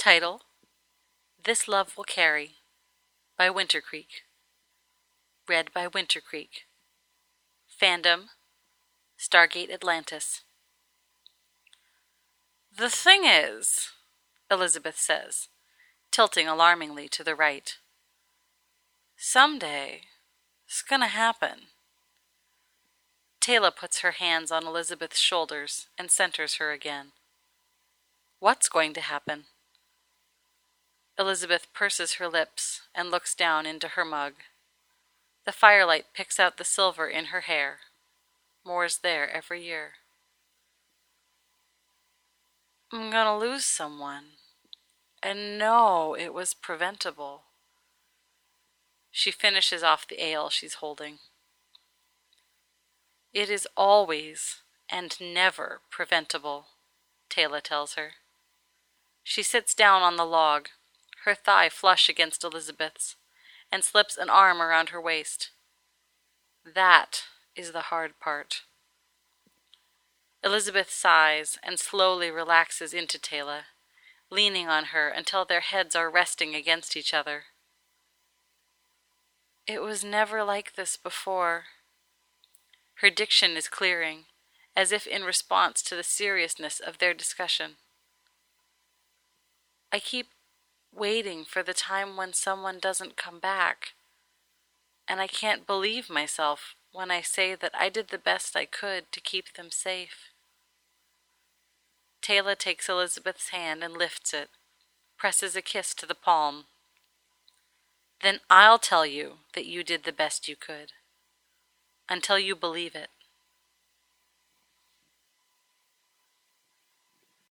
Title: This Love Will Carry by Winter Creek. Read by Winter Creek. Fandom: Stargate Atlantis. "The thing is," Elizabeth says, tilting alarmingly to the right, "someday it's gonna happen." Teyla puts her hands on Elizabeth's shoulders and centers her again. "What's going to happen?" Elizabeth purses her lips and looks down into her mug. The firelight picks out the silver in her hair. More's there every year. "I'm gonna lose someone. And no, it was preventable." She finishes off the ale she's holding. "It is always and never preventable," Teyla tells her. She sits down on the log, her thigh flush against Elizabeth's, and slips an arm around her waist. That is the hard part. Elizabeth sighs and slowly relaxes into Teyla, leaning on her until their heads are resting against each other. "It was never like this before." Her diction is clearing, as if in response to the seriousness of their discussion. "I keep waiting for the time when someone doesn't come back, and I can't believe myself when I say that I did the best I could to keep them safe." Teyla takes Elizabeth's hand and lifts it, presses a kiss to the palm. "Then I'll tell you that you did the best you could, until you believe it."